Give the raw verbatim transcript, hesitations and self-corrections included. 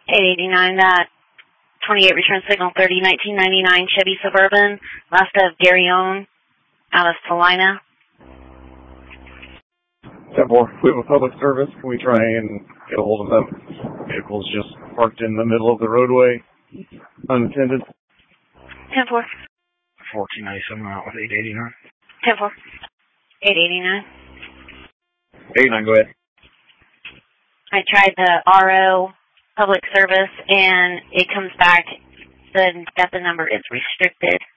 eight eighty-nine, that twenty-eight return signal thirty, nineteen ninety-nine Chevy Suburban, last of Gary Owen, out of Salina. ten four, we have a public service. Can we try and get a hold of them? Vehicle's just parked in the middle of the roadway, unattended. ten four. fourteen ninety-seven out with eight eighty-nine. ten four. eight eighty-nine. eighty-nine, go ahead. I tried the R O public service, and it comes back that the number is restricted.